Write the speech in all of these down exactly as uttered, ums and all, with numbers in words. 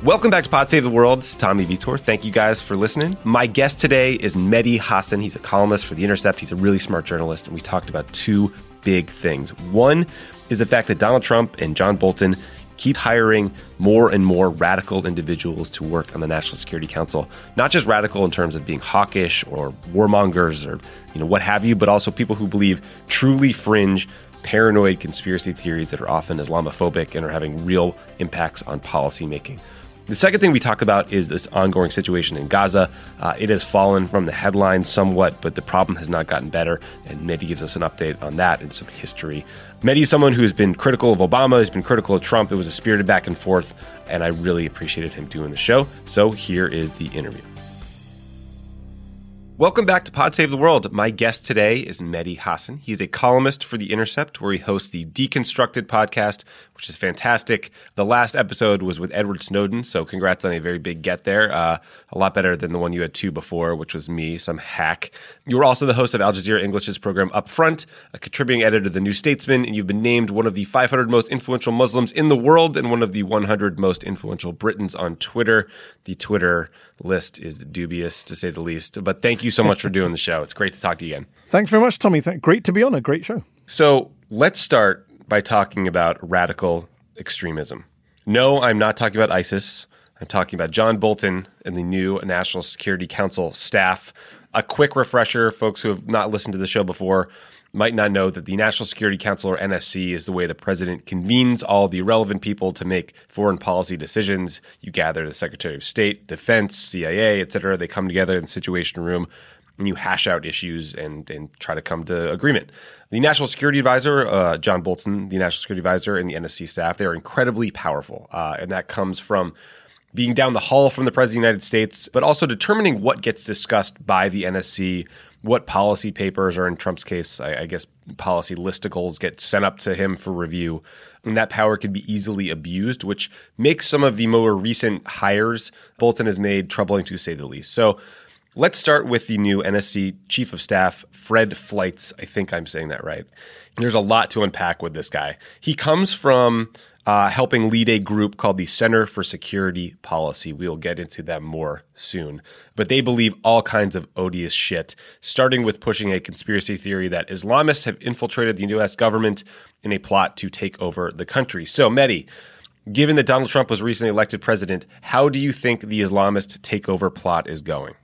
Welcome back to Pod Save the World. It's Tommy Vitor. Thank you guys for listening. My guest today is Mehdi Hasan. He's a columnist for The Intercept. He's a really smart journalist, and we talked about two big things. One is the fact that Donald Trump and John Bolton keep hiring more and more radical individuals to work on the National Security Council. Not just radical in terms of being hawkish or warmongers or you know what have you, but also people who believe truly fringe, paranoid conspiracy theories that are often Islamophobic and are having real impacts on policymaking. The second thing we talk about is this ongoing situation in Gaza. Uh, it has fallen from the headlines somewhat, but the problem has not gotten better, and Mehdi gives us an update on that and some history. Mehdi is someone who's been critical of Obama, who's been critical of Trump. It was a spirited back and forth, and I really appreciated him doing the show. So here is the interview. Welcome back to Pod Save the World. My guest today is Mehdi Hasan. He's a columnist for The Intercept, where he hosts the Deconstructed podcast, which is fantastic. The last episode was with Edward Snowden, so congrats on a very big get there. Uh, a lot better than the one you had two before, which was me, some hack. You were also the host of Al Jazeera English's program Up Front, a contributing editor to The New Statesman, and you've been named one of the five hundred most influential Muslims in the world and one of the one hundred most influential Britons on Twitter. The Twitter list is dubious, to say the least. But thank you so much for doing the show. It's great to talk to you again. Thanks very much, Tommy. Th- great to be on a great show. So let's start by talking about radical extremism. No, I'm not talking about ISIS. I'm talking about John Bolton and the new National Security Council staff. A quick refresher, folks who have not listened to the show before might not know that the National Security Council, or N S C, is the way the president convenes all the relevant people to make foreign policy decisions. You gather the Secretary of State, Defense, C I A, et cetera. They come together in the Situation Room, and you hash out issues and, and try to come to agreement. The National Security Advisor, uh, John Bolton, the National Security Advisor, and the N S C staff, they're incredibly powerful. Uh, and that comes from being down the hall from the President of the United States, but also determining what gets discussed by the N S C, what policy papers, or in Trump's case, I, I guess policy listicles, get sent up to him for review. And that power can be easily abused, which makes some of the more recent hires Bolton has made troubling, to say the least. So let's start with the new N S C Chief of Staff, Fred Fleitz. I think I'm saying that right. There's a lot to unpack with this guy. He comes from uh, helping lead a group called the Center for Security Policy. We'll get into them more soon. But they believe all kinds of odious shit, starting with pushing a conspiracy theory that Islamists have infiltrated the U S government in a plot to take over the country. So, Mehdi, given that Donald Trump was recently elected president, how do you think the Islamist takeover plot is going?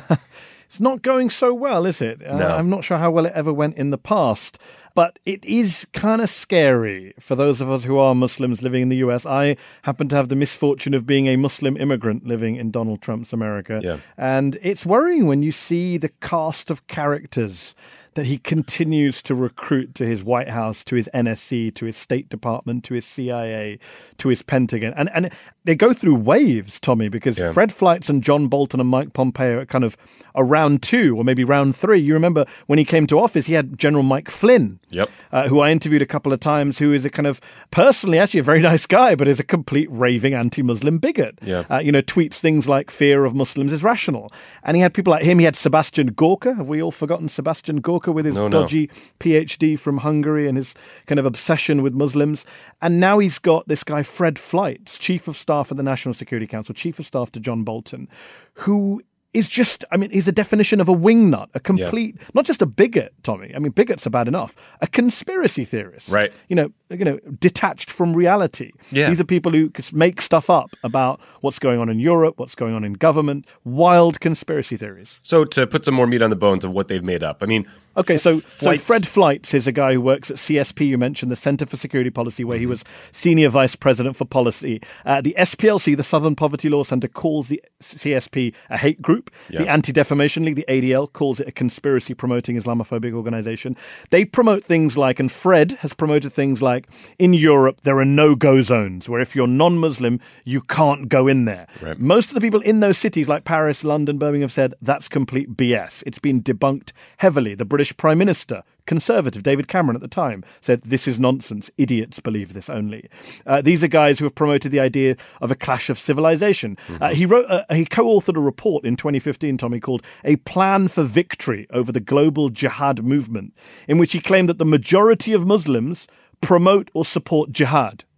It's not going so well, is it? No. Uh, I'm not sure how well it ever went in the past. But it is kind of scary for those of us who are Muslims living in the U S. I happen to have the misfortune of being a Muslim immigrant living in Donald Trump's America. Yeah. And it's worrying when you see the cast of characters that he continues to recruit to his White House, to his N S C, to his State Department, to his C I A, to his Pentagon. And and they go through waves, Tommy, because yeah. Fred Fleitz and John Bolton and Mike Pompeo are kind of around two or maybe round three. You remember when he came to office, he had General Mike Flynn, yep. uh, who I interviewed a couple of times, who is a kind of personally actually a very nice guy, but is a complete raving anti-Muslim bigot. Yeah. Uh, you know, tweets things like fear of Muslims is rational. And he had people like him. He had Sebastian Gorka. Have we all forgotten Sebastian Gorka with his no, dodgy no. P H D from Hungary and his kind of obsession with Muslims? And now he's got this guy, Fred Fleitz, Chief of Staff at the National Security Council, Chief of Staff to John Bolton, who is just, I mean, he's a definition of a wingnut, a complete, yeah. not just a bigot, Tommy. I mean, bigots are bad enough. A conspiracy theorist. Right. You know, you know, detached from reality. Yeah. These are people who make stuff up about what's going on in Europe, what's going on in government, wild conspiracy theories. So to put some more meat on the bones of what they've made up, I mean... Okay, so, Fleitz. so Fred Fleitz is a guy who works at C S P, you mentioned, the Center for Security Policy, where mm-hmm. he was Senior Vice President for Policy. Uh, the S P L C, the Southern Poverty Law Center, calls the C S P a hate group. Yeah. The Anti-Defamation League, the A D L, calls it a conspiracy-promoting Islamophobic organization. They promote things like, and Fred has promoted things like, in Europe, there are no-go zones, where if you're non-Muslim, you can't go in there. Right. Most of the people in those cities, like Paris, London, Birmingham, have said that's complete B S. It's been debunked heavily. The British Prime Minister, Conservative David Cameron at the time, said this is nonsense. Idiots believe this only. Uh, these are guys who have promoted the idea of a clash of civilization. Mm-hmm. Uh, he wrote, uh, he co-authored a report in twenty fifteen, Tommy, called A Plan for Victory Over the Global Jihad Movement, in which he claimed that the majority of Muslims promote or support jihad.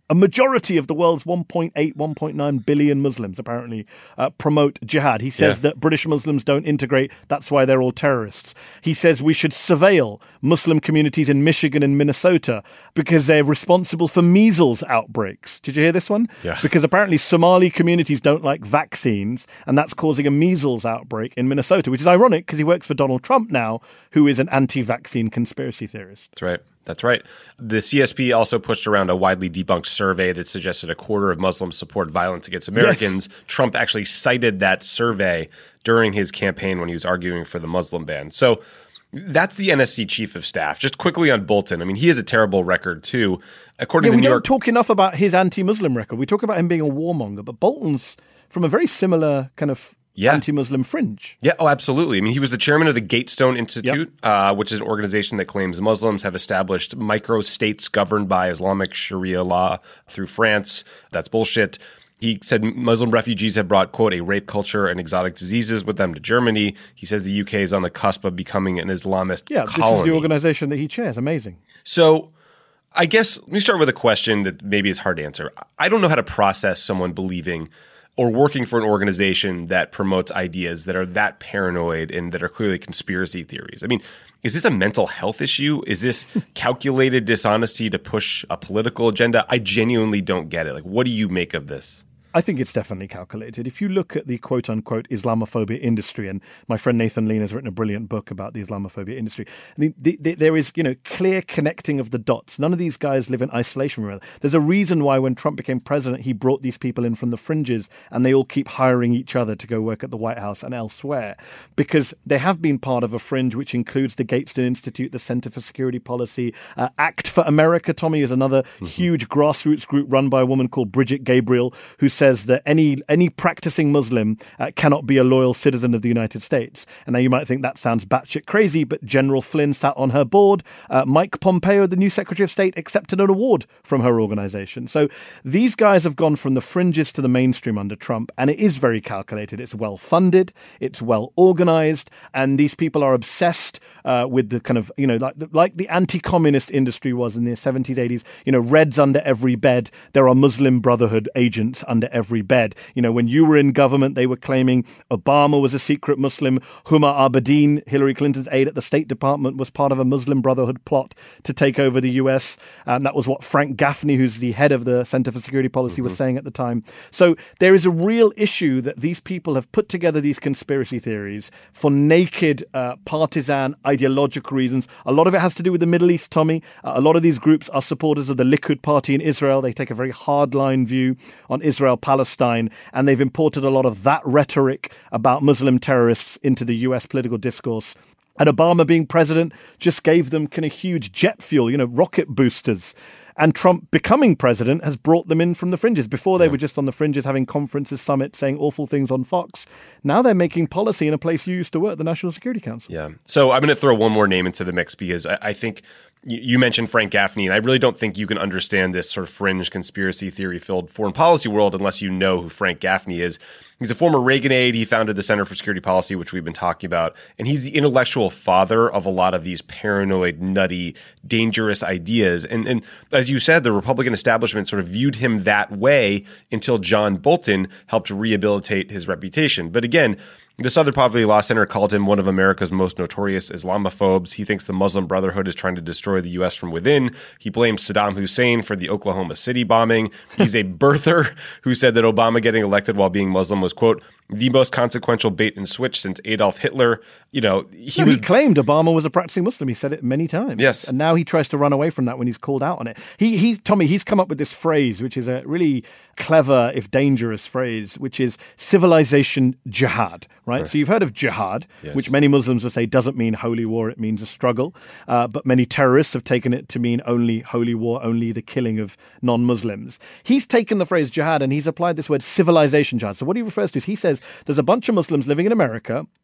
a majority of the world's one point eight, one point nine billion Muslims apparently uh, promote jihad. He says yeah. that British Muslims don't integrate. That's why they're all terrorists. He says we should surveil Muslim communities in Michigan and Minnesota because they're responsible for measles outbreaks. Did you hear this one? Yeah. Because apparently Somali communities don't like vaccines, and that's causing a measles outbreak in Minnesota, which is ironic because he works for Donald Trump now, who is an anti-vaccine conspiracy theorist. That's right. That's right. The C S P also pushed around a widely debunked survey that suggested a quarter of Muslims support violence against Americans. Yes. Trump actually cited that survey during his campaign when he was arguing for the Muslim ban. So that's the N S C chief of staff. Just quickly on Bolton. I mean, he has a terrible record, too. According yeah, to we New don't York- talk enough about his anti-Muslim record. We talk about him being a warmonger, but Bolton's from a very similar kind of Yeah. anti-Muslim fringe. Yeah, oh, absolutely. I mean, he was the chairman of the Gatestone Institute, yep. uh, which is an organization that claims Muslims have established micro-states governed by Islamic Sharia law through France. That's bullshit. He said Muslim refugees have brought, quote, a rape culture and exotic diseases with them to Germany. He says the U K is on the cusp of becoming an Islamist yeah, colony. This is the organization that he chairs. Amazing. So I guess let me start with a question that maybe is hard to answer. I don't know how to process someone believing or working for an organization that promotes ideas that are that paranoid and that are clearly conspiracy theories. I mean, is this a mental health issue? Is this calculated dishonesty to push a political agenda? I genuinely don't get it. Like, what do you make of this? I think it's definitely calculated. If you look at the quote-unquote Islamophobia industry, and my friend Nathan Lean has written a brilliant book about the Islamophobia industry, I mean, the, the, there is, you know, clear connecting of the dots. None of these guys live in isolation from each other. There's a reason why when Trump became president, he brought these people in from the fringes, and they all keep hiring each other to go work at the White House and elsewhere, because they have been part of a fringe which includes the Gatestone Institute, the Center for Security Policy, uh, Act for America, Tommy, is another mm-hmm. huge grassroots group run by a woman called Bridget Gabriel, who says that any any practicing Muslim uh, cannot be a loyal citizen of the United States. And now you might think that sounds batshit crazy, but General Flynn sat on her board. Uh, Mike Pompeo, the new Secretary of State, accepted an award from her organization. So these guys have gone from the fringes to the mainstream under Trump, and it is very calculated. It's well funded, it's well organized, and these people are obsessed uh, with the kind of, you know, like, like the anti-communist industry was in the seventies, eighties, you know, Reds under every bed. There are Muslim Brotherhood agents under every bed. You know, when you were in government, they were claiming Obama was a secret Muslim. Huma Abedin, Hillary Clinton's aide at the State Department, was part of a Muslim Brotherhood plot to take over the U S. And that was what Frank Gaffney, who's the head of the Center for Security Policy, mm-hmm. was saying at the time. So there is a real issue that these people have put together these conspiracy theories for naked uh, partisan ideological reasons. A lot of it has to do with the Middle East, Tommy. Uh, a lot of these groups are supporters of the Likud party in Israel. They take a very hardline view on Israel, Palestine, and they've imported a lot of that rhetoric about Muslim terrorists into the U S political discourse. And Obama being president just gave them kind of huge jet fuel, you know, rocket boosters. And Trump becoming president has brought them in from the fringes. Before they yeah. were just on the fringes having conferences, summits, saying awful things on Fox. Now they're making policy in a place you used to work, the National Security Council. Yeah. So I'm going to throw one more name into the mix because I, I think you mentioned Frank Gaffney, and I really don't think you can understand this sort of fringe conspiracy theory-filled foreign policy world unless you know who Frank Gaffney is. He's a former Reagan aide. He founded the Center for Security Policy, which we've been talking about, and he's the intellectual father of a lot of these paranoid, nutty, dangerous ideas. And, and as you said, the Republican establishment sort of viewed him that way until John Bolton helped rehabilitate his reputation. But again, the Southern Poverty Law Center called him one of America's most notorious Islamophobes. He thinks the Muslim Brotherhood is trying to destroy the U S from within. He blames Saddam Hussein for the Oklahoma City bombing. He's a birther who said that Obama getting elected while being Muslim was, quote, the most consequential bait and switch since Adolf Hitler. You know, he no, was he claimed Obama was a practicing Muslim. He said it many times. Yes. And now he tries to run away from that when he's called out on it. He, he's, Tommy, he's come up with this phrase, which is a really clever, if dangerous phrase, which is civilization jihad, right? right. So you've heard of jihad, yes. which many Muslims would say doesn't mean holy war, it means a struggle. Uh, but many terrorists have taken it to mean only holy war, only the killing of non-Muslims. He's taken the phrase jihad and he's applied this word civilization jihad. So what he refers to is he says there's a bunch of Muslims living in America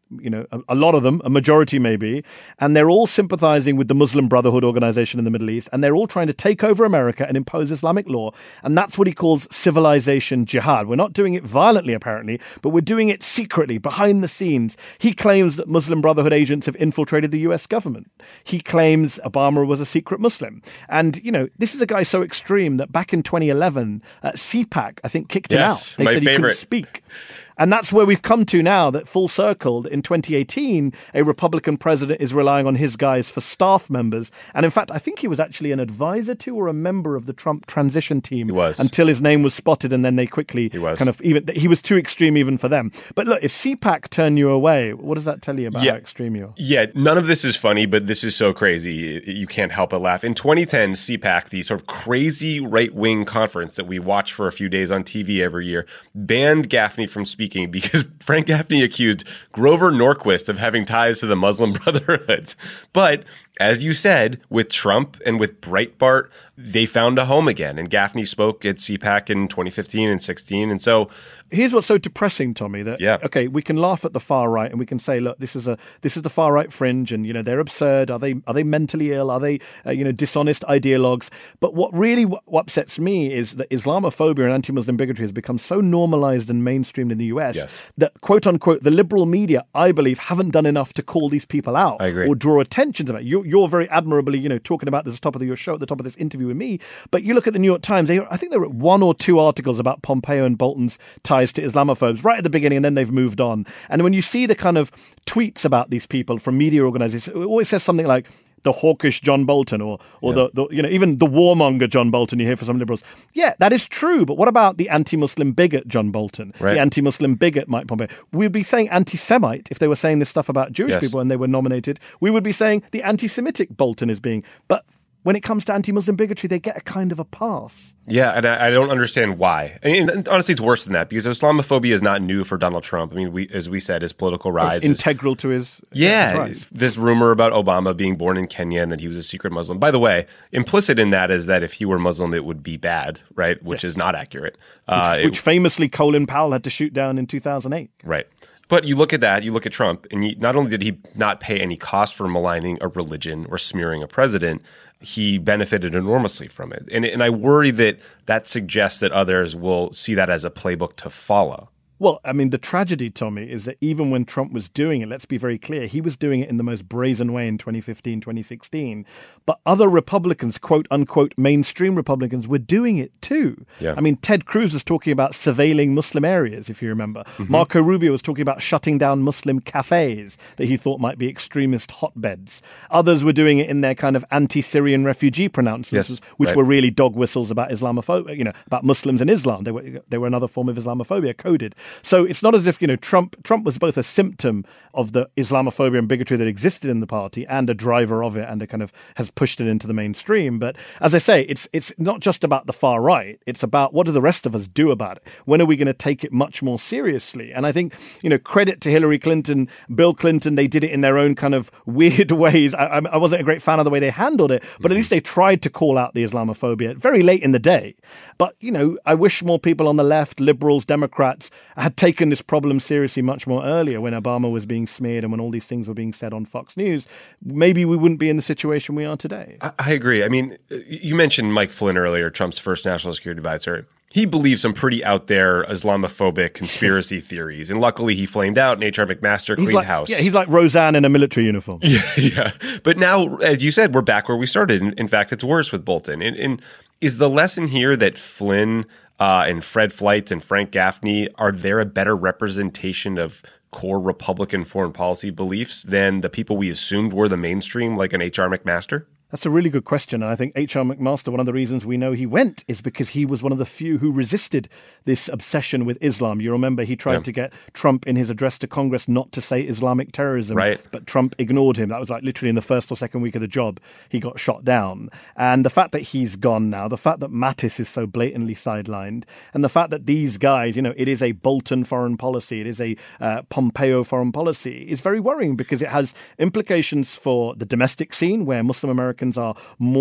you know, a, a lot of them, a majority maybe, and they're all sympathizing with the Muslim Brotherhood organization in the Middle East, and they're all trying to take over America and impose Islamic law, and that's what he calls civilization jihad. We're not doing it violently, apparently, but we're doing it secretly, behind the scenes. He claims that Muslim Brotherhood agents have infiltrated the U S government. He claims Obama was a secret Muslim. And, you know, this is a guy so extreme that back in twenty eleven, uh, CPAC, I think, kicked him yes, out. They my said he favorite. couldn't speak. And that's where we've come to now, that full circled in twenty eighteen, a Republican president is relying on his guys for staff members. And in fact, I think he was actually an advisor to or a member of the Trump transition team. He was. Until his name was spotted, and then they quickly he was. kind of even, he was too extreme even for them. But look, if CPAC turn you away, what does that tell you about yeah. how extreme you are? Yeah, none of this is funny, but this is so crazy. You can't help but laugh. In twenty ten, CPAC, the sort of crazy right-wing conference that we watch for a few days on T V every year, banned Gaffney from speaking because Frank Gaffney accused Grover Norquist of having ties to the Muslim Brotherhood. But as you said, with Trump and with Breitbart, they found a home again. And Gaffney spoke at CPAC in twenty fifteen and sixteen. And so here's what's so depressing, Tommy, that, yeah. okay, we can laugh at the far right and we can say, look, this is a this is the far right fringe, and, you know, they're absurd. Are they are they mentally ill? Are they, uh, you know, dishonest ideologues? But what really w- what upsets me is that Islamophobia and anti-Muslim bigotry has become so normalized and mainstreamed in the U S yes. that, quote unquote, the liberal media, I believe, haven't done enough to call these people out I agree. or draw attention to that. You're, you're very admirably, you know, talking about this at the top of your show, at the top of this interview with me. But you look at the New York Times, they, I think there were one or two articles about Pompeo and Bolton's ties to Islamophobes right at the beginning, and then they've moved on. And when you see the kind of tweets about these people from media organizations, it always says something like the hawkish John Bolton, or or yeah. the, the you know even the warmonger John Bolton you hear from some liberals. Yeah, that is true. But what about the anti-Muslim bigot John Bolton, right. the anti-Muslim bigot Mike Pompeo? We'd be saying anti-Semite if they were saying this stuff about Jewish yes. people and they were nominated. We would be saying the anti-Semitic Bolton is being, but when it comes to anti-Muslim bigotry, they get a kind of a pass. Yeah, and I, I don't understand why. I mean, honestly, it's worse than that, because Islamophobia is not new for Donald Trump. I mean, we, as we said, his political rise it's integral is, to his yeah. His rise. This rumor about Obama being born in Kenya and that he was a secret Muslim. By the way, implicit in that is that if he were Muslim, it would be bad, right? Which yes. is not accurate. Which, uh, which it, famously Colin Powell had to shoot down in two thousand eight. Right. But you look at that, you look at Trump, and he, not only did he not pay any cost for maligning a religion or smearing a president, he benefited enormously from it. And, and I worry that that suggests that others will see that as a playbook to follow. Well, I mean, the tragedy, Tommy, is that even when Trump was doing it, let's be very clear, he was doing it in the most brazen way in twenty fifteen, twenty sixteen. But other Republicans, quote unquote, mainstream Republicans, were doing it too. Yeah. I mean, Ted Cruz was talking about surveilling Muslim areas, if you remember. Mm-hmm. Marco Rubio was talking about shutting down Muslim cafes that he thought might be extremist hotbeds. Others were doing it in their kind of anti-Syrian refugee pronouncements, yes, which right. were really dog whistles about Islamophobia, you know, about Muslims and Islam. They were they were another form of Islamophobia coded. So it's not as if, you know, Trump Trump was both a symptom of the Islamophobia and bigotry that existed in the party and a driver of it, and a kind of has pushed it into the mainstream. But as I say, it's it's not just about the far right. It's about what do the rest of us do about it? When are we going to take it much more seriously? And I think, you know, credit to Hillary Clinton, Bill Clinton, they did it in their own kind of weird ways. I, I wasn't a great fan of the way they handled it, but at least they tried to call out the Islamophobia very late in the day. But, you know, I wish more people on the left, liberals, Democrats, had taken this problem seriously much more earlier when Obama was being smeared and when all these things were being said on Fox News. Maybe we wouldn't be in the situation we are today. I, I agree. I mean, you mentioned Mike Flynn earlier, Trump's first national security advisor. He believes some pretty out there Islamophobic conspiracy theories. And luckily he flamed out and H R McMaster cleaned like, house. Yeah, he's like Roseanne in a military uniform. Yeah, yeah. But now, as you said, we're back where we started. In, in fact, it's worse with Bolton. And, and is the lesson here that Flynn uh, and Fred Fleitz and Frank Gaffney, are there a better representation of core Republican foreign policy beliefs than the people we assumed were the mainstream, like an H R McMaster? That's a really good question. And I think H R McMaster, one of the reasons we know he went is because he was one of the few who resisted this obsession with Islam. You remember he tried yeah. to get Trump in his address to Congress not to say Islamic terrorism, right. but Trump ignored him. That was like literally in the first or second week of the job, he got shot down. And the fact that he's gone now, the fact that Mattis is so blatantly sidelined, and the fact that these guys, you know, it is a Bolton foreign policy, it is a uh, Pompeo foreign policy, is very worrying because it has implications for the domestic scene where Muslim Americans are more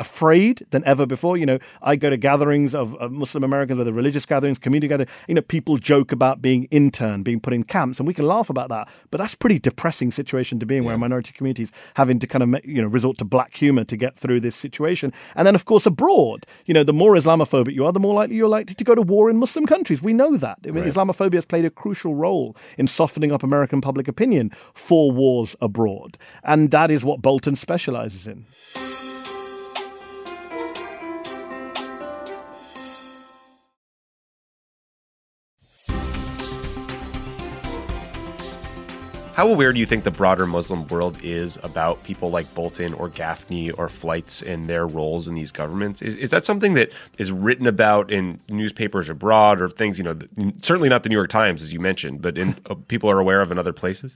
afraid than ever before. You know, I go to gatherings of, of Muslim Americans, whether religious gatherings, community gatherings. You know, people joke about being interned, being put in camps, and we can laugh about that. But that's a pretty depressing situation to be in, yeah. where minority communities having to kind of, you know, resort to black humor to get through this situation. And then, of course, abroad, you know, the more Islamophobic you are, the more likely you're likely to go to war in Muslim countries. We know that. I mean, right. Islamophobia has played a crucial role in softening up American public opinion for wars abroad. And that is what Bolton specializes in. How aware do you think the broader Muslim world is about people like Bolton or Gaffney or Fleitz and their roles in these governments? Is, is that something that is written about in newspapers abroad or things, you know, certainly not the New York Times, as you mentioned, but in, uh, people are aware of in other places?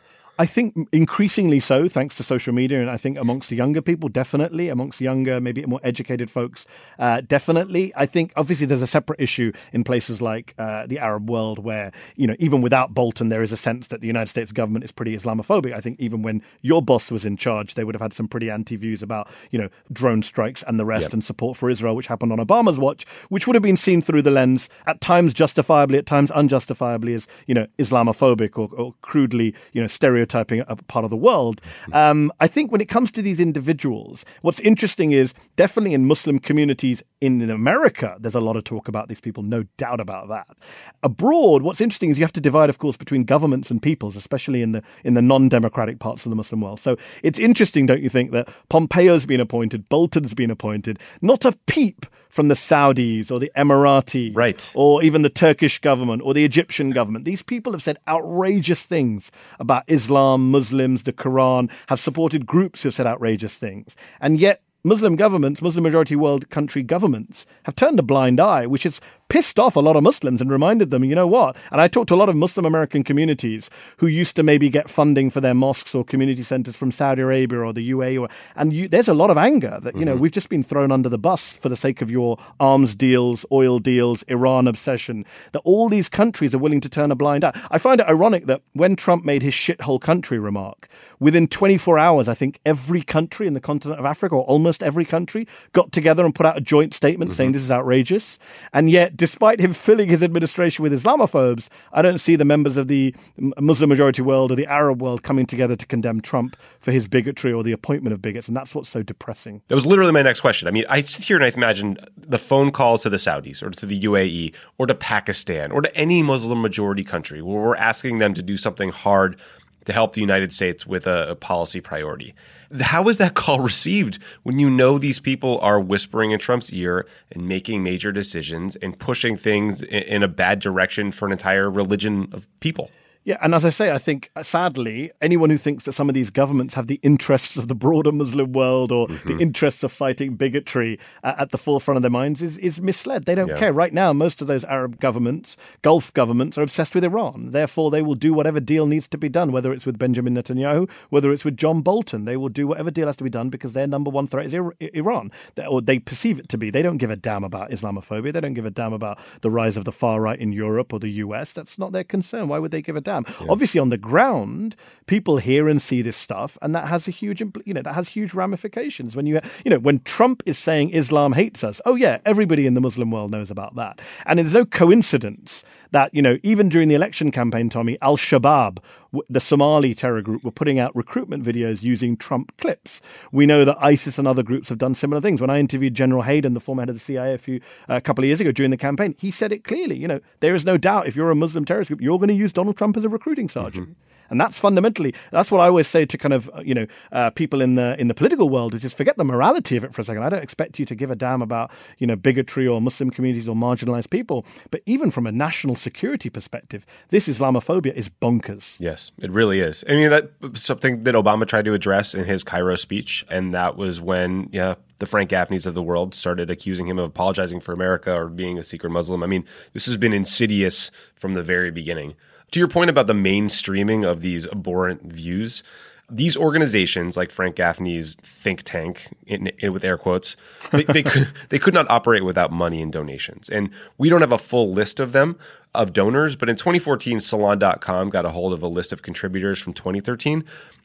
I think increasingly so, thanks to social media, and I think amongst the younger people, definitely, amongst younger, maybe more educated folks, uh, definitely. I think obviously there's a separate issue in places like uh, the Arab world where, you know, even without Bolton, there is a sense that the United States government is pretty Islamophobic. I think even when your boss was in charge, they would have had some pretty anti-views about, you know, drone strikes and the rest yep. and support for Israel, which happened on Obama's watch, which would have been seen through the lens, at times justifiably, at times unjustifiably, as, you know, Islamophobic or, or crudely, you know, stereotyping typing a part of the world. Um, I think when it comes to these individuals, what's interesting is definitely in Muslim communities in America, there's a lot of talk about these people, no doubt about that. Abroad, what's interesting is you have to divide, of course, between governments and peoples, especially in the in the non-democratic parts of the Muslim world. So it's interesting, don't you think, that Pompeo's been appointed, Bolton's been appointed, not a peep from the Saudis or the Emiratis, right. or even the Turkish government or the Egyptian government. These people have said outrageous things about Islam, Muslims, the Quran, have supported groups who have said outrageous things. And yet Muslim governments, Muslim majority world country governments have turned a blind eye, which has pissed off a lot of Muslims and reminded them, you know what? And I talked to a lot of Muslim American communities who used to maybe get funding for their mosques or community centers from Saudi Arabia or the U A E, or, and you, there's a lot of anger that, you know, mm-hmm. we've just been thrown under the bus for the sake of your arms deals, oil deals, Iran obsession, that all these countries are willing to turn a blind eye. I find it ironic that when Trump made his shithole country remark, within twenty-four hours, I think every country in the continent of Africa, or almost every country, got together and put out a joint statement mm-hmm. saying this is outrageous. And yet, despite him filling his administration with Islamophobes, I don't see the members of the Muslim majority world or the Arab world coming together to condemn Trump for his bigotry or the appointment of bigots. And that's what's so depressing. That was literally my next question. I mean, I sit here and I imagine the phone calls to the Saudis or to the U A E or to Pakistan or to any Muslim majority country where we're asking them to do something hard to help the United States with a, a policy priority. How is that call received when you know these people are whispering in Trump's ear and making major decisions and pushing things in, in a bad direction for an entire religion of people? Yeah, and as I say, I think, sadly, anyone who thinks that some of these governments have the interests of the broader Muslim world or mm-hmm. the interests of fighting bigotry uh, at the forefront of their minds is, is misled. They don't yeah. care. Right now, most of those Arab governments, Gulf governments, are obsessed with Iran. Therefore, they will do whatever deal needs to be done, whether it's with Benjamin Netanyahu, whether it's with John Bolton. They will do whatever deal has to be done because their number one threat is Iran, or they perceive it to be. They don't give a damn about Islamophobia. They don't give a damn about the rise of the far right in Europe or the U S. That's not their concern. Why would they give a damn? Yeah. Obviously, on the ground, people hear and see this stuff, and that has a huge, you know, that has huge ramifications. When you, you know, when Trump is saying Islam hates us, oh yeah, everybody in the Muslim world knows about that, and it's no coincidence that, you know, even during the election campaign, Tommy, Al-Shabaab, the Somali terror group, were putting out recruitment videos using Trump clips. We know that ISIS and other groups have done similar things. When I interviewed General Hayden, the former head of the C I A, a, few, uh, a couple of years ago during the campaign, he said it clearly. You know, there is no doubt if you're a Muslim terrorist group, you're going to use Donald Trump as a recruiting sergeant. Mm-hmm. And that's fundamentally, that's what I always say to kind of, you know, uh, people in the in the political world, to just forget the morality of it for a second. I don't expect you to give a damn about, you know, bigotry or Muslim communities or marginalized people. But even from a national security perspective, this Islamophobia is bonkers. Yes, it really is. I mean, that's something that Obama tried to address in his Cairo speech. And that was when, yeah, the Frank Gaffneys of the world started accusing him of apologizing for America or being a secret Muslim. I mean, this has been insidious from the very beginning. To your point about the mainstreaming of these abhorrent views, these organizations like Frank Gaffney's think tank, in, in, with air quotes, they, they, could, they could not operate without money and donations. And we don't have a full list of them, of donors, but in twenty fourteen, Salon dot com got a hold of a list of contributors from twenty thirteen.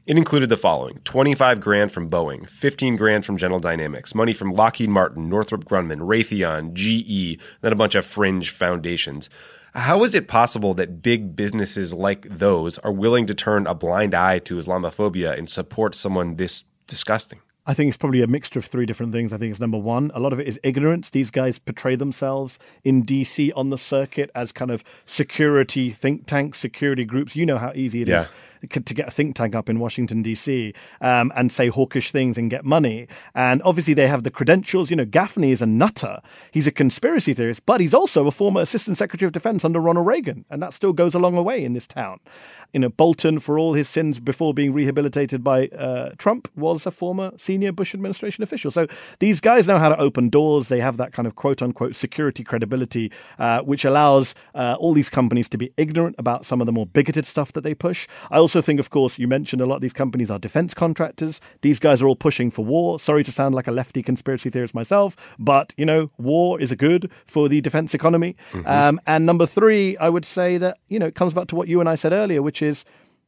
It included the following: twenty-five grand from Boeing, fifteen grand from General Dynamics, money from Lockheed Martin, Northrop Grumman, Raytheon, G E, then a bunch of fringe foundations. How is it possible that big businesses like those are willing to turn a blind eye to Islamophobia and support someone this disgusting? I think it's probably a mixture of three different things. I think it's number one, a lot of it is ignorance. These guys portray themselves in D C on the circuit as kind of security think tanks, security groups. You know how easy it yeah. is to get a think tank up in Washington, D C, um, and say hawkish things and get money. And obviously they have the credentials. You know, Gaffney is a nutter. He's a conspiracy theorist, but he's also a former Assistant Secretary of Defense under Ronald Reagan. And that still goes a long way in this town. You know, Bolton, for all his sins before being rehabilitated by uh, Trump, was a former senior Bush administration official. So these guys know how to open doors. They have that kind of quote-unquote security credibility, uh, which allows uh, all these companies to be ignorant about some of the more bigoted stuff that they push. I also think, of course, you mentioned a lot of these companies are defense contractors. These guys are all pushing for war. Sorry to sound like a lefty conspiracy theorist myself, but, you know, war is a good for the defense economy. Mm-hmm. Um, and number three, I would say that, you know, it comes back to what you and I said earlier, which is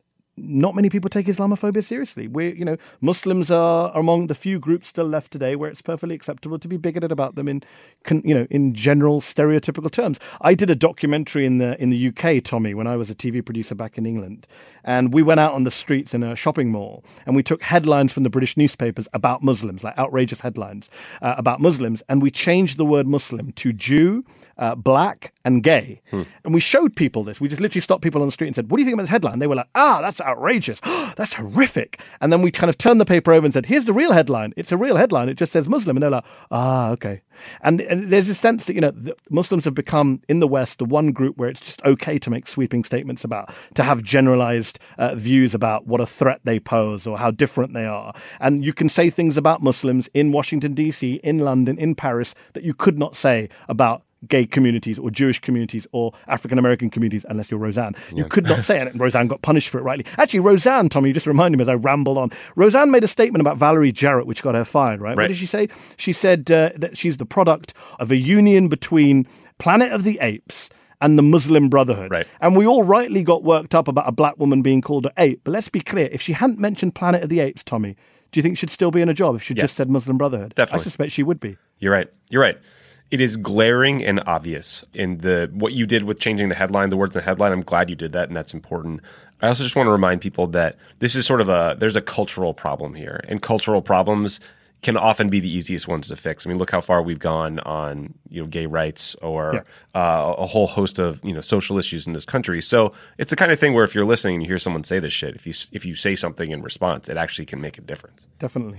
not many people take Islamophobia seriously. We, you know, Muslims are among the few groups still left today where it's perfectly acceptable to be bigoted about them in, you know, in general stereotypical terms. I did a documentary in the in the U K, Tommy, when I was a T V producer back in England, and we went out on the streets in a shopping mall and we took headlines from the British newspapers about Muslims, like outrageous headlines uh, about Muslims, and we changed the word Muslim to Jew, uh, black, and gay. Hmm. And we showed people this. We just literally stopped people on the street and said, "What do you think about this headline?" They were like, "Ah, that's outrageous. That's horrific." And then we kind of turned the paper over and said, "Here's the real headline. It's a real headline. It just says Muslim." And they're like, "Ah, okay." And, and there's a sense that, you know, the Muslims have become in the West the one group where it's just okay to make sweeping statements about, to have generalized uh, views about what a threat they pose or how different they are. And you can say things about Muslims in Washington, D C, in London, in Paris that you could not say about gay communities or Jewish communities or African-American communities, unless you're Roseanne. You yeah. could not say it. And Roseanne got punished for it rightly. Actually, Roseanne, Tommy, you just reminded me as I rambled on. Roseanne made a statement about Valerie Jarrett, which got her fired, right? right. What did she say? She said uh, that she's the product of a union between Planet of the Apes and the Muslim Brotherhood. Right. And we all rightly got worked up about a black woman being called an ape. But let's be clear, if she hadn't mentioned Planet of the Apes, Tommy, do you think she'd still be in a job if she yeah. just said Muslim Brotherhood? Definitely. I suspect she would be. You're right. You're right. It is glaring and obvious in the what you did with changing the headline, the words in the headline. I'm glad you did that, and that's important. I also just want to remind people that this is sort of a, there's a cultural problem here, and cultural problems can often be the easiest ones to fix. I mean, look how far we've gone on, you know, gay rights or yeah. uh, a whole host of, you know, social issues in this country. So it's the kind of thing where if you're listening and you hear someone say this shit, if you if you say something in response, it actually can make a difference. Definitely.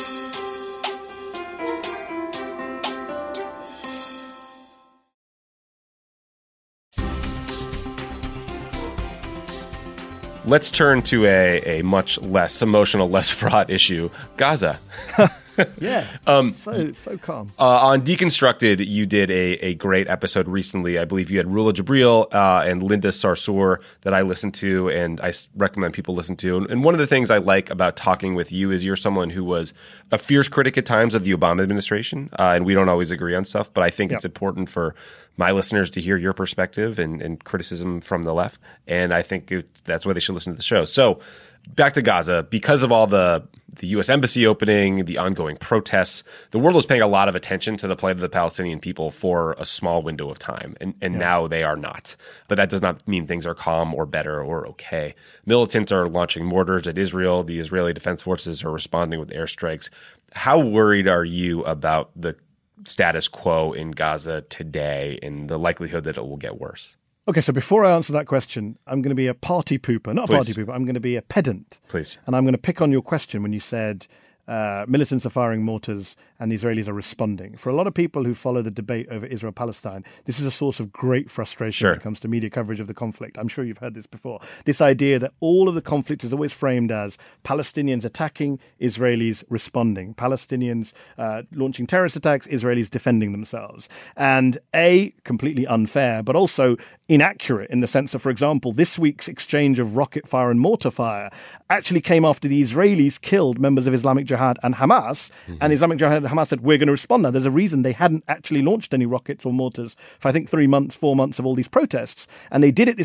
Let's turn to a, a much less emotional, less fraught issue, Gaza. yeah, um, so so calm. Uh, on Deconstructed, you did a, a great episode recently. I believe you had Rula Jibril uh, and Linda Sarsour that I listened to, and I recommend people listen to. And, and one of the things I like about talking with you is you're someone who was a fierce critic at times of the Obama administration, uh, and we don't always agree on stuff, but I think yep. it's important for my listeners to hear your perspective and, and criticism from the left, and I think it, that's why they should listen to the show. So back to Gaza, because of all the the U S embassy opening, the ongoing protests, the world was paying a lot of attention to the plight of the Palestinian people for a small window of time, and, and yeah. now they are not. But that does not mean things are calm or better or okay. Militants are launching mortars at Israel. The Israeli Defense Forces are responding with airstrikes. How worried are you about the status quo in Gaza today and the likelihood that it will get worse? Okay, so before I answer that question, I'm going to be a party pooper. Not a Please. party pooper, I'm going to be a pedant. Please. And I'm going to pick on your question when you said uh, militants are firing mortars and the Israelis are responding. For a lot of people who follow the debate over Israel-Palestine, this is a source of great frustration sure. when it comes to media coverage of the conflict. I'm sure you've heard this before. This idea that all of the conflict is always framed as Palestinians attacking, Israelis responding. Palestinians uh, launching terrorist attacks, Israelis defending themselves. And A, completely unfair, but also inaccurate in the sense that, for example, this week's exchange of rocket fire and mortar fire actually came after the Israelis killed members of Islamic Jihad and Hamas, mm-hmm. and Islamic Jihad and Hamas said, we're going to respond now. There's a reason they hadn't actually launched any rockets or mortars for, I think, three months, four months of all these protests, and they did it this week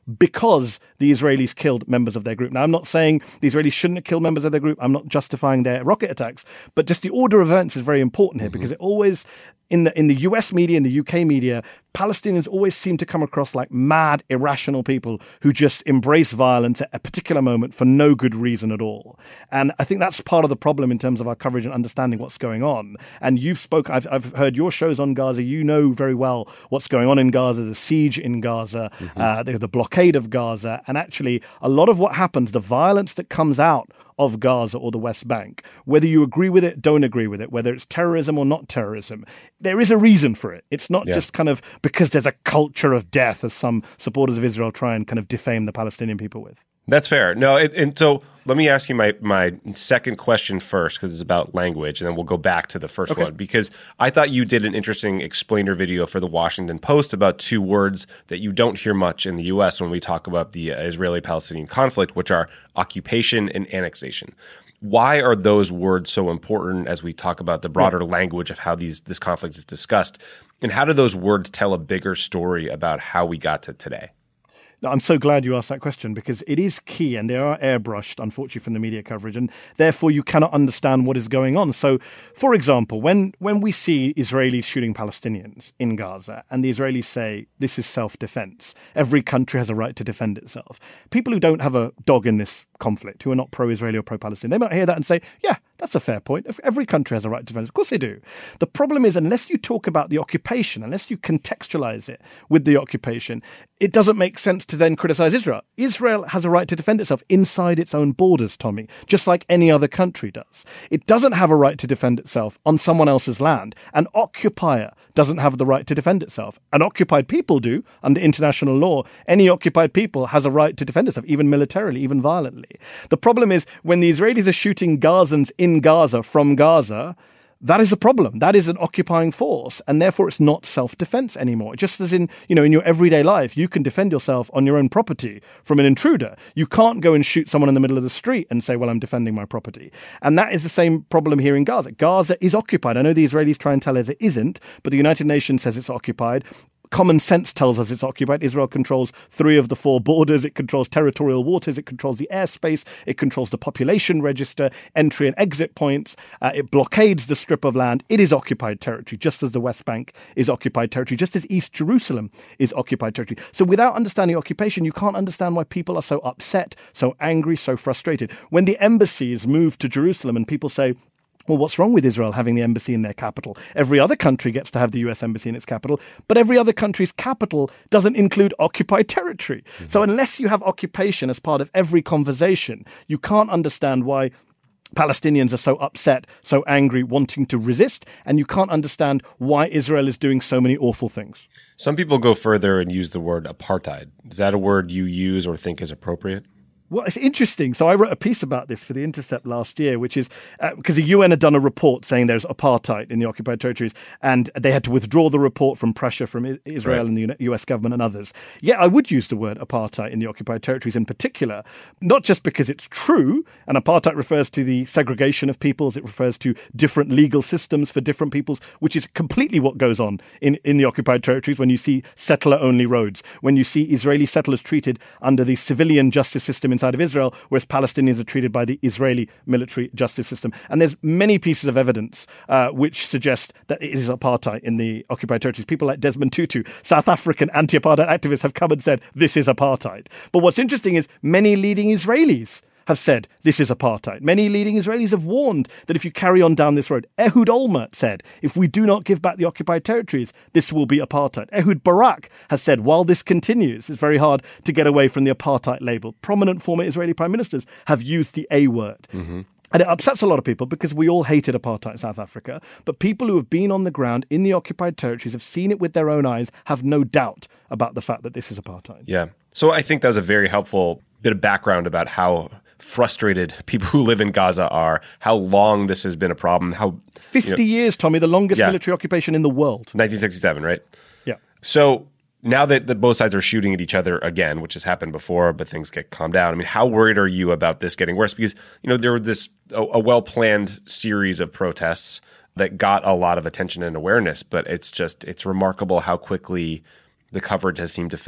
because the Israelis killed members of their group. Now, I'm not saying the Israelis shouldn't have killed members of their group. I'm not justifying their rocket attacks, but just the order of events is very important here, mm-hmm. because it always, in the in the U S media, in the U K media, Palestinians always seem to come across like mad, irrational people who just embrace violence at a particular moment for no good reason at all. And I think that's part of the problem in terms of our coverage and understanding what's going on. And you've spoken, I've, I've heard your shows on Gaza. You know very well what's going on in Gaza, the siege in Gaza, mm-hmm. uh, the, the blockade of Gaza. And actually, a lot of what happens, the violence that comes out of Gaza or the West Bank, whether you agree with it, don't agree with it, whether it's terrorism or not terrorism, there is a reason for it. It's not yeah. just kind of because there's a culture of death, as some supporters of Israel try and kind of defame the Palestinian people with. That's fair. No, it, and so let me ask you my, my second question first, because it's about language, and then we'll go back to the first okay. one, because I thought you did an interesting explainer video for the Washington Post about two words that you don't hear much in the U S when we talk about the Israeli-Palestinian conflict, which are occupation and annexation. Why are those words so important as we talk about the broader yeah. language of how these this conflict is discussed? And how do those words tell a bigger story about how we got to today? No, I'm so glad you asked that question, because it is key, and they are airbrushed, unfortunately, from the media coverage, and therefore you cannot understand what is going on. So, for example, when, when we see Israelis shooting Palestinians in Gaza, and the Israelis say, this is self-defense, every country has a right to defend itself, people who don't have a dog in this conflict, who are not pro-Israeli or pro-Palestinian, they might hear that and say, yeah, that's a fair point. Every country has a right to defend. Of course they do. The problem is, unless you talk about the occupation, unless you contextualize it with the occupation, it doesn't make sense to then criticize Israel. Israel has a right to defend itself inside its own borders, Tommy, just like any other country does. It doesn't have a right to defend itself on someone else's land. An occupier doesn't have the right to defend itself. An occupied people do under international law. Any occupied people has a right to defend itself, even militarily, even violently. The problem is when the Israelis are shooting Gazans in Gaza from Gaza, that is a problem. That is an occupying force, and therefore it's not self-defense anymore. Just as in, you know, in your everyday life, you can defend yourself on your own property from an intruder. You can't go and shoot someone in the middle of the street and say, well, I'm defending my property. And that is the same problem here in Gaza. Gaza is occupied. I know the Israelis try and tell us it isn't, but the United Nations says it's occupied. Common sense tells us it's occupied. Israel controls three of the four borders. It controls territorial waters. It controls the airspace. It controls the population register, entry and exit points. Uh, it blockades the strip of land. It is occupied territory, just as the West Bank is occupied territory, just as East Jerusalem is occupied territory. So without understanding occupation, you can't understand why people are so upset, so angry, so frustrated. When the embassies move to Jerusalem and people say, well, what's wrong with Israel having the embassy in their capital? Every other country gets to have the U S embassy in its capital, but every other country's capital doesn't include occupied territory. Mm-hmm. So unless you have occupation as part of every conversation, you can't understand why Palestinians are so upset, so angry, wanting to resist, and you can't understand why Israel is doing so many awful things. Some people go further and use the word apartheid. Is that a word you use or think is appropriate? Well, it's interesting. So I wrote a piece about this for The Intercept last year, which is uh, because the U N had done a report saying there's apartheid in the occupied territories, and they had to withdraw the report from pressure from Israel right. and the U S government and others. Yeah, I would use the word apartheid in the occupied territories in particular, not just because it's true, and apartheid refers to the segregation of peoples, it refers to different legal systems for different peoples, which is completely what goes on in, in the occupied territories when you see settler-only roads, when you see Israeli settlers treated under the civilian justice system inside of Israel, whereas Palestinians are treated by the Israeli military justice system. And there's many pieces of evidence uh, which suggest that it is apartheid in the occupied territories. People like Desmond Tutu, South African anti-apartheid activists, have come and said this is apartheid. But what's interesting is many leading Israelis have said this is apartheid. Many leading Israelis have warned that if you carry on down this road, Ehud Olmert said, if we do not give back the occupied territories, this will be apartheid. Ehud Barak has said, while this continues, it's very hard to get away from the apartheid label. Prominent former Israeli prime ministers have used the A word. Mm-hmm. And it upsets a lot of people because we all hated apartheid in South Africa. But people who have been on the ground in the occupied territories, have seen it with their own eyes, have no doubt about the fact that this is apartheid. Yeah. So I think that was a very helpful bit of background about how frustrated people who live in Gaza are, how long this has been a problem, how... fifty you know, years, Tommy, the longest yeah. military occupation in the world. nineteen sixty-seven, right? Yeah. So now that, that both sides are shooting at each other again, which has happened before, but things get calmed down, I mean, how worried are you about this getting worse? Because, you know, there were this a, a well-planned series of protests that got a lot of attention and awareness, but it's just, it's remarkable how quickly the coverage has seemed to fade.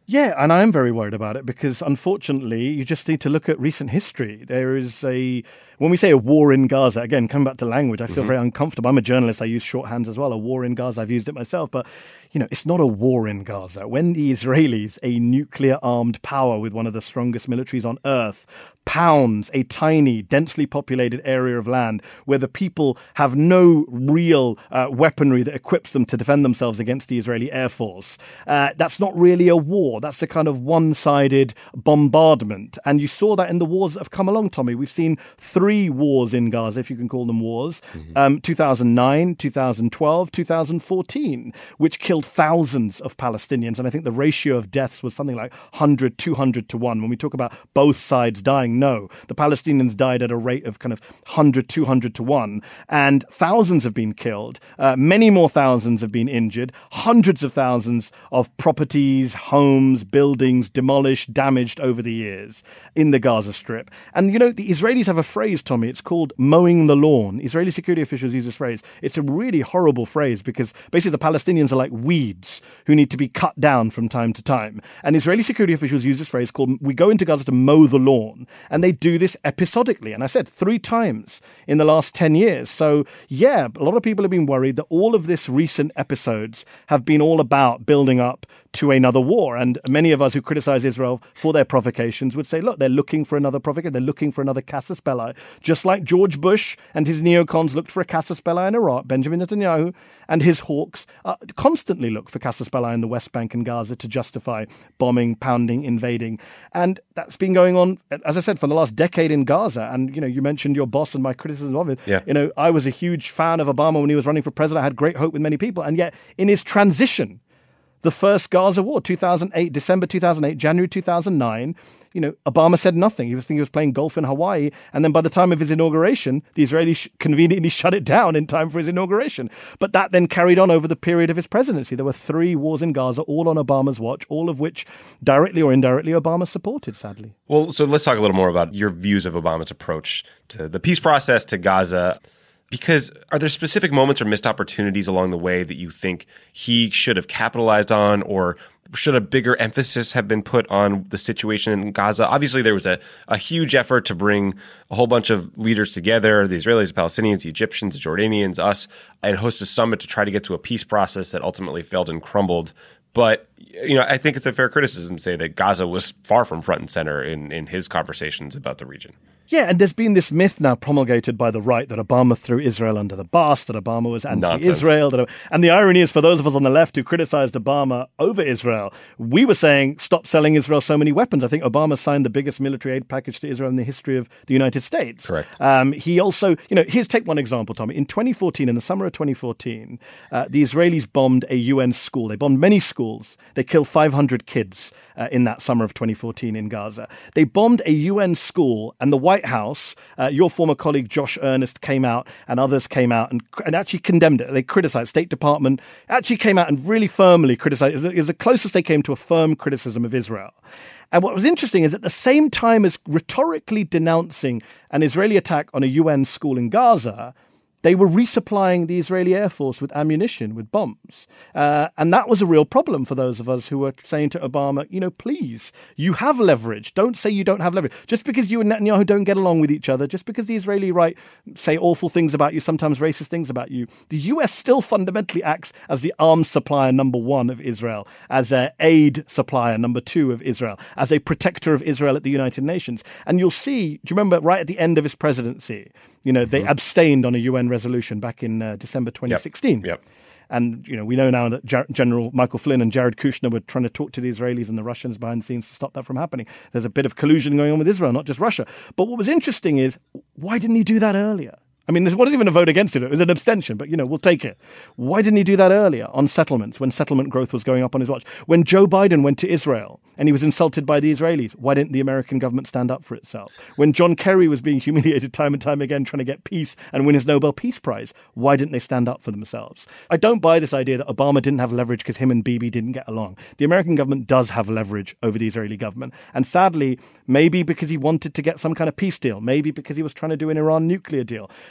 Yeah, and I'm very worried about it because, unfortunately, you just need to look at recent history. There is a, when we say a war in Gaza, again, coming back to language, I feel mm-hmm. very uncomfortable. I'm a journalist. I use shorthands as well. A war in Gaza, I've used it myself. But, you know, it's not a war in Gaza. When the Israelis, a nuclear-armed power with one of the strongest militaries on earth, pounds a tiny, densely populated area of land where the people have no real uh, weaponry that equips them to defend themselves against the Israeli Air Force. Uh, that's not really a war. That's a kind of one-sided bombardment. And you saw that in the wars that have come along, Tommy. We've seen three wars in Gaza, if you can call them wars, mm-hmm. um, two thousand nine, two thousand twelve, two thousand fourteen, which killed thousands of Palestinians. And I think the ratio of deaths was something like one hundred, two hundred to one. When we talk about both sides dying, no, the Palestinians died at a rate of kind of one hundred, two hundred to one, and thousands have been killed. Uh, many more thousands have been injured. Hundreds of thousands of properties, homes, buildings demolished, damaged over the years in the Gaza Strip. And, you know, the Israelis have a phrase, Tommy, it's called mowing the lawn. Israeli security officials use this phrase. It's a really horrible phrase because basically the Palestinians are like weeds who need to be cut down from time to time. And Israeli security officials use this phrase called, we go into Gaza to mow the lawn. And they do this episodically. And I said three times in the last ten years. So, yeah, a lot of people have been worried that all of this recent episodes have been all about building up to another war. And many of us who criticize Israel for their provocations would say, look, they're looking for another provocation. They're looking for another casus belli, just like George Bush and his neocons looked for a casus belli in Iraq. Benjamin Netanyahu and his hawks uh, constantly look for casus belli in the West Bank and Gaza to justify bombing, pounding, invading. And that's been going on, as I said, for the last decade in Gaza. And, you know, you mentioned your boss and my criticism of it. Yeah. You know, I was a huge fan of Obama when he was running for president. I had great hope with many people. And yet in his transition, the first Gaza war, two thousand eight, December two thousand eight, January two thousand nine, you know, Obama said nothing. He was thinking he was playing golf in Hawaii. And then by the time of his inauguration, the Israelis conveniently shut it down in time for his inauguration. But that then carried on over the period of his presidency. There were three wars in Gaza, all on Obama's watch, all of which directly or indirectly Obama supported, sadly. Well, so let's talk a little more about your views of Obama's approach to the peace process, to Gaza. Because are there specific moments or missed opportunities along the way that you think he should have capitalized on, or should a bigger emphasis have been put on the situation in Gaza? Obviously, there was a, a huge effort to bring a whole bunch of leaders together, the Israelis, the Palestinians, the Egyptians, the Jordanians, us, and host a summit to try to get to a peace process that ultimately failed and crumbled. But, you know, I think it's a fair criticism to say that Gaza was far from front and center in, in his conversations about the region. Yeah, and there's been this myth now promulgated by the right that Obama threw Israel under the bus, that Obama was anti-Israel. That, and the irony is, for those of us on the left who criticized Obama over Israel, we were saying, stop selling Israel so many weapons. I think Obama signed the biggest military aid package to Israel in the history of the United States. Correct. Um, he also, you know, here's take one example, Tommy. In twenty fourteen, in the summer of twenty fourteen, uh, the Israelis bombed a U N school. They bombed many schools. They killed five hundred kids uh, in that summer of twenty fourteen in Gaza. They bombed a U N school, and the White House, uh, your former colleague Josh Earnest came out and others came out and, and actually condemned it. They criticized. State Department actually came out and really firmly criticized. It was the closest they came to a firm criticism of Israel. And what was interesting is at the same time as rhetorically denouncing an Israeli attack on a U N school in Gaza, they were resupplying the Israeli Air Force with ammunition, with bombs. Uh, and that was a real problem for those of us who were saying to Obama, you know, please, you have leverage. Don't say you don't have leverage. Just because you and Netanyahu don't get along with each other, just because the Israeli right say awful things about you, sometimes racist things about you, the U S still fundamentally acts as the arms supplier number one of Israel, as an aid supplier number two of Israel, as a protector of Israel at the United Nations. And you'll see, do you remember right at the end of his presidency, you know, they mm-hmm. abstained on a U N resolution back in uh, December twenty sixteen. Yep. Yep. And, you know, we know now that Ger- General Michael Flynn and Jared Kushner were trying to talk to the Israelis and the Russians behind the scenes to stop that from happening. There's a bit of collusion going on with Israel, not just Russia. But what was interesting is, why didn't he do that earlier? I mean, this wasn't even a vote against it. It was an abstention, but, you know, we'll take it. Why didn't he do that earlier on settlements, when settlement growth was going up on his watch? When Joe Biden went to Israel and he was insulted by the Israelis, why didn't the American government stand up for itself? When John Kerry was being humiliated time and time again trying to get peace and win his Nobel Peace Prize, why didn't they stand up for themselves? I don't buy this idea that Obama didn't have leverage because him and Bibi didn't get along. The American government does have leverage over the Israeli government. And sadly, maybe because he wanted to get some kind of peace deal, maybe because he was trying to do an Iran nuclear deal,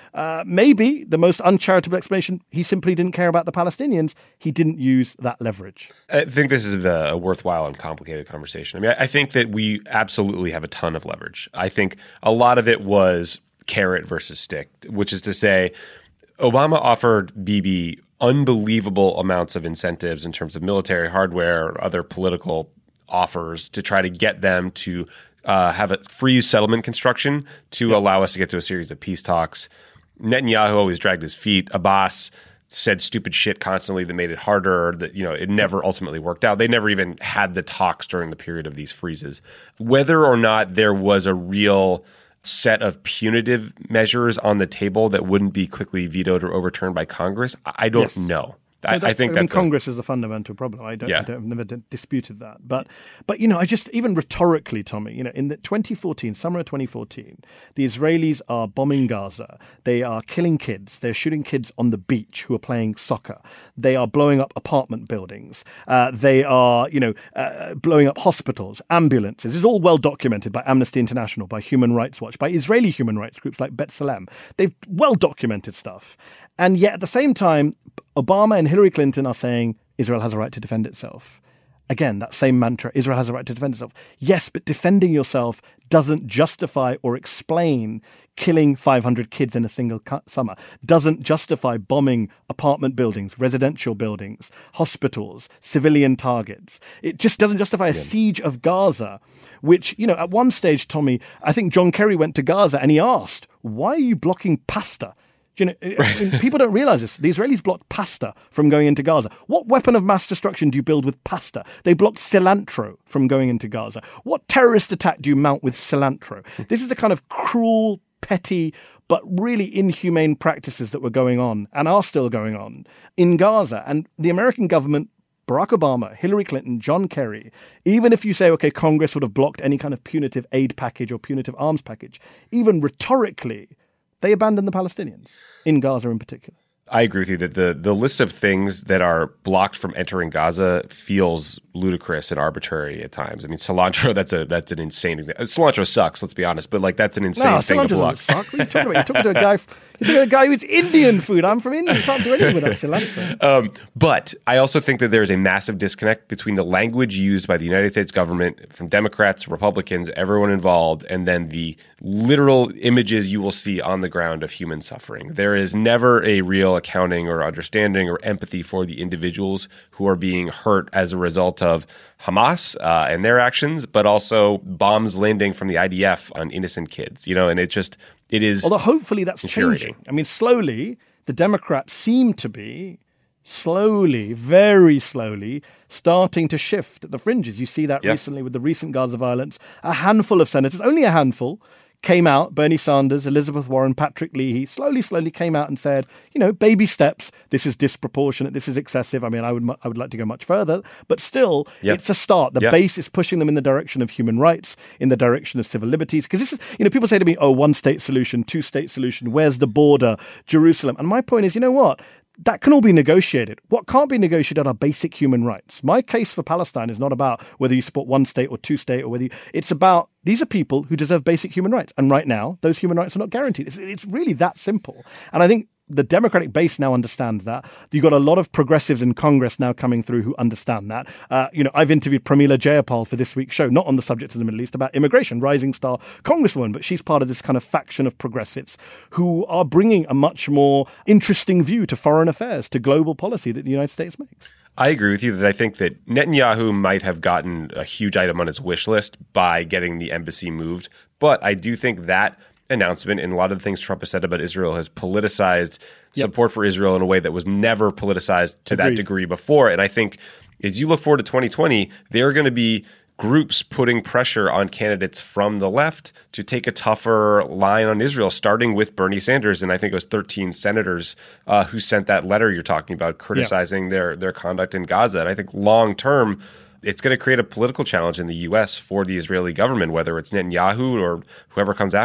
uh, maybe the most uncharitable explanation, he simply didn't care about the Palestinians. He didn't use that leverage. I think this is a worthwhile and complicated conversation. I mean, I think that we absolutely have a ton of leverage. I think a lot of it was carrot versus stick, which is to say, Obama offered Bibi unbelievable amounts of incentives in terms of military hardware or other political offers to try to get them to uh, have a freeze settlement construction to yeah. allow us to get to a series of peace talks. Netanyahu always dragged his feet. Abbas said stupid shit constantly that made it harder, that, you know, it never ultimately worked out. They never even had the talks during the period of these freezes. Whether or not there was a real set of punitive measures on the table that wouldn't be quickly vetoed or overturned by Congress, I don't yes. know. I, no, I think I mean, that's Congress a, is a fundamental problem. I don't, yeah. I don't, I've never d- disputed that. But, but you know, I just even rhetorically, Tommy, you know, in the twenty fourteen, summer of twenty fourteen, the Israelis are bombing Gaza. They are killing kids. They're shooting kids on the beach who are playing soccer. They are blowing up apartment buildings. Uh, they are, you know, uh, blowing up hospitals, ambulances. This is all well documented by Amnesty International, by Human Rights Watch, by Israeli human rights groups like B'Tselem. They've well documented stuff. And yet at the same time, Obama and Hillary Clinton are saying Israel has a right to defend itself. Again, that same mantra, Israel has a right to defend itself. Yes, but defending yourself doesn't justify or explain killing five hundred kids in a single summer, doesn't justify bombing apartment buildings, residential buildings, hospitals, civilian targets. It just doesn't justify a yeah. siege of Gaza, which, you know, at one stage, Tommy, I think John Kerry went to Gaza and he asked, why are you blocking pasta? You know, I mean, people don't realize this. The Israelis blocked pasta from going into Gaza. What weapon of mass destruction do you build with pasta? They blocked cilantro from going into Gaza. What terrorist attack do you mount with cilantro? This is the kind of cruel, petty, but really inhumane practices that were going on and are still going on in Gaza. And the American government, Barack Obama, Hillary Clinton, John Kerry, even if you say, okay, Congress would have blocked any kind of punitive aid package or punitive arms package, even rhetorically, they abandoned the Palestinians, in Gaza in particular. I agree with you that the, the list of things that are blocked from entering Gaza feels ludicrous and arbitrary at times. I mean, cilantro, that's a that's an insane example. Cilantro sucks, let's be honest, but like that's an insane no, thing to block. No, cilantro doesn't suck. What are you talking about? You're talking to a guy, you're talking to a guy who eats Indian food. I'm from India. You can't do anything without cilantro. Um, but I also think that there's a massive disconnect between the language used by the United States government, from Democrats, Republicans, everyone involved, and then the literal images you will see on the ground of human suffering. There is never a real accounting or understanding or empathy for the individuals who are being hurt as a result of Hamas uh, and their actions, but also bombs landing from the I D F on innocent kids. You know, and it just it is. Although hopefully that's changing. I mean, slowly the Democrats seem to be slowly, very slowly, starting to shift at the fringes. You see that yep. recently with the recent Gaza violence. A handful of senators, only a handful, came out, Bernie Sanders, Elizabeth Warren, Patrick Leahy, slowly, slowly came out and said, you know, baby steps, this is disproportionate, this is excessive. I mean, I would I would like to go much further, but still, yep. it's a start. The yep. base is pushing them in the direction of human rights, in the direction of civil liberties. Because this is, you know, people say to me, oh, one state solution, two state solution, where's the border, Jerusalem? And my point is, you know what? That can all be negotiated. What can't be negotiated are basic human rights. My case for Palestine is not about whether you support one state or two state or whether you, it's about these are people who deserve basic human rights. And right now, those human rights are not guaranteed. It's, it's really that simple. And I think the Democratic base now understands that. You've got a lot of progressives in Congress now coming through who understand that. Uh, you know, I've interviewed Pramila Jayapal for this week's show, not on the subject of the Middle East, about immigration, rising star congresswoman, but she's part of this kind of faction of progressives who are bringing a much more interesting view to foreign affairs, to global policy that the United States makes. I agree with you that I think that Netanyahu might have gotten a huge item on his wish list by getting the embassy moved, but I do think that announcement and a lot of the things Trump has said about Israel has politicized yep. support for Israel in a way that was never politicized to Agreed. That degree before. And I think as you look forward to twenty twenty, there are going to be groups putting pressure on candidates from the left to take a tougher line on Israel, starting with Bernie Sanders. And I think it was thirteen senators uh, who sent that letter you're talking about, criticizing yep. their, their conduct in Gaza. And I think long term, it's going to create a political challenge in the U S for the Israeli government, whether it's Netanyahu or whoever comes after.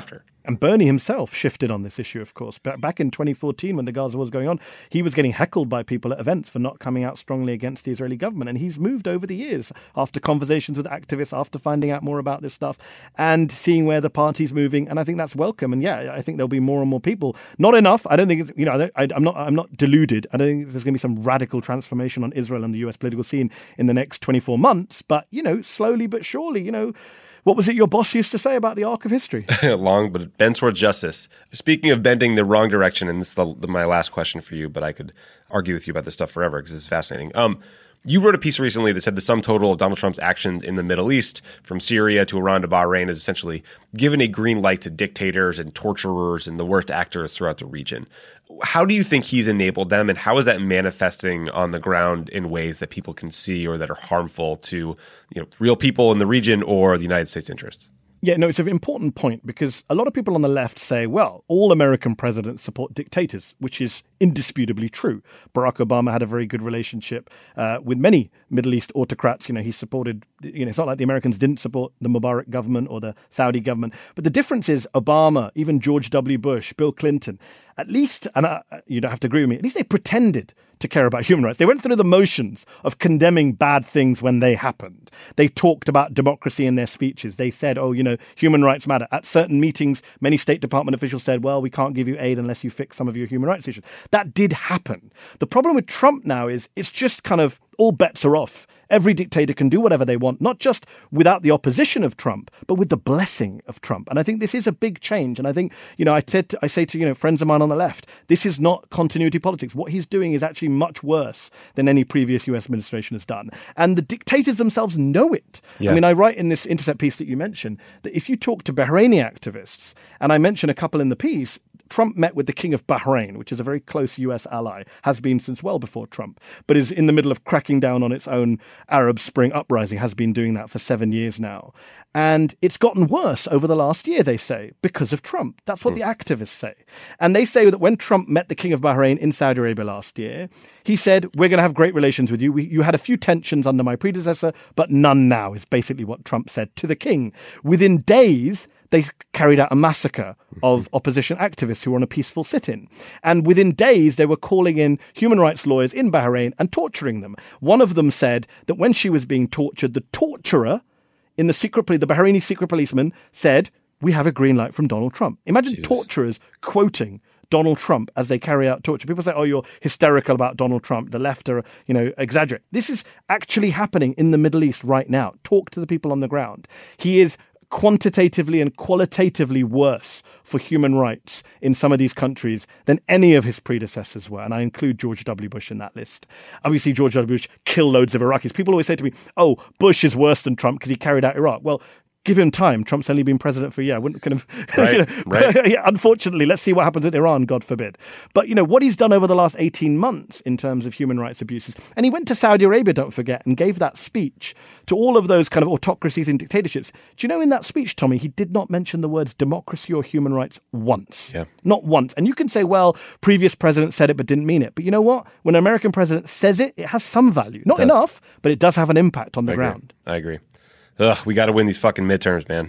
And Bernie himself shifted on this issue, of course. Back in twenty fourteen, when the Gaza war was going on, he was getting heckled by people at events for not coming out strongly against the Israeli government. And he's moved over the years after conversations with activists, after finding out more about this stuff and seeing where the party's moving. And I think that's welcome. And yeah, I think there'll be more and more people. Not enough. I don't think it's, you know, I don't, I, I'm not, I'm not deluded. I don't think there's going to be some radical transformation on Israel and the U S political scene in the next twenty-four months. But, you know, slowly but surely, you know, what was it your boss used to say about the arc of history? Long, but it bends towards justice. Speaking of bending the wrong direction, and this is the, the, my last question for you, but I could argue with you about this stuff forever because it's fascinating. Um, you wrote a piece recently that said the sum total of Donald Trump's actions in the Middle East, from Syria to Iran to Bahrain, is essentially given a green light to dictators and torturers and the worst actors throughout the region. How do you think he's enabled them, and how is that manifesting on the ground in ways that people can see or that are harmful to, you know, real people in the region or the United States' interests? Yeah, no, it's an important point because a lot of people on the left say, well, all American presidents support dictators, which is indisputably true. Barack Obama had a very good relationship uh, with many Middle East autocrats. You know, he supported, you know, it's not like the Americans didn't support the Mubarak government or the Saudi government. But the difference is Obama, even George W. Bush, Bill Clinton, at least, and I, you don't have to agree with me, at least they pretended to care about human rights. They went through the motions of condemning bad things when they happened. They talked about democracy in their speeches. They said, oh, you know, human rights matter. At certain meetings, many State Department officials said, well, we can't give you aid unless you fix some of your human rights issues. That did happen. The problem with Trump now is it's just kind of all bets are off. Every dictator can do whatever they want, not just without the opposition of Trump, but with the blessing of Trump. And I think this is a big change. And I think, you know, I said to, I say to, you know, friends of mine on the left, this is not continuity politics. What he's doing is actually much worse than any previous U S administration has done. And the dictators themselves know it. Yeah. I mean, I write in this Intercept piece that you mentioned that if you talk to Bahraini activists, and I mention a couple in the piece, Trump met with the King of Bahrain, which is a very close U S ally, has been since well before Trump, but is in the middle of cracking down on its own Arab Spring uprising, has been doing that for seven years now. And it's gotten worse over the last year, they say, because of Trump. That's what mm. the activists say. And they say that when Trump met the King of Bahrain in Saudi Arabia last year, he said, we're going to have great relations with you. We, you had a few tensions under my predecessor, but none now, is basically what Trump said to the king. Within days, they carried out a massacre of opposition activists who were on a peaceful sit-in. And within days, they were calling in human rights lawyers in Bahrain and torturing them. One of them said that when she was being tortured, the torturer in the secret police, the Bahraini secret policeman said, we have a green light from Donald Trump. Imagine Jesus. Torturers quoting Donald Trump as they carry out torture. People say, oh, you're hysterical about Donald Trump. The left are, you know, exaggerate. This is actually happening in the Middle East right now. Talk to the people on the ground. He is quantitatively and qualitatively worse for human rights in some of these countries than any of his predecessors were. And I include George W. Bush in that list. Obviously, George W. Bush killed loads of Iraqis. People always say to me, oh, Bush is worse than Trump because he carried out Iraq. Well, give him time. Trump's only been president for a year. I wouldn't kind of, right, you know, right. yeah, unfortunately, let's see what happens with Iran, God forbid. But, you know, what he's done over the last eighteen months in terms of human rights abuses. And he went to Saudi Arabia, don't forget, and gave that speech to all of those kind of autocracies and dictatorships. Do you know in that speech, Tommy, he did not mention the words democracy or human rights once. Yeah. Not once. And you can say, well, previous presidents said it but didn't mean it. But you know what? When an American president says it, it has some value. Not enough, but it does have an impact on the I ground. Agree. I agree. Ugh, we got to win these fucking midterms, man.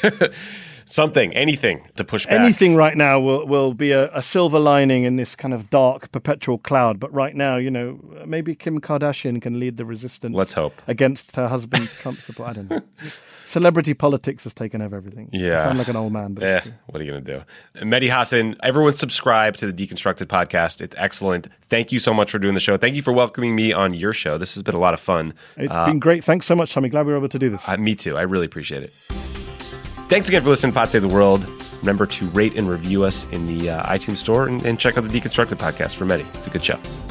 Something, anything to push back. Anything right now will, will be a, a silver lining in this kind of dark, perpetual cloud. But right now, you know, maybe Kim Kardashian can lead the resistance. Let's hope. Against her husband's Trump support. I don't know. Celebrity politics has taken over everything. Yeah. I sound like an old man, but yeah. it's true. What are you going to do? Mehdi Hasan, everyone subscribe to the Deconstructed podcast. It's excellent. Thank you so much for doing the show. Thank you for welcoming me on your show. This has been a lot of fun. It's uh, been great. Thanks so much, Tommy. Glad we were able to do this. Uh, me too. I really appreciate it. Thanks again for listening to Pod Save the World. Remember to rate and review us in the uh, iTunes store and, and check out the Deconstructed podcast for Mehdi. It's a good show.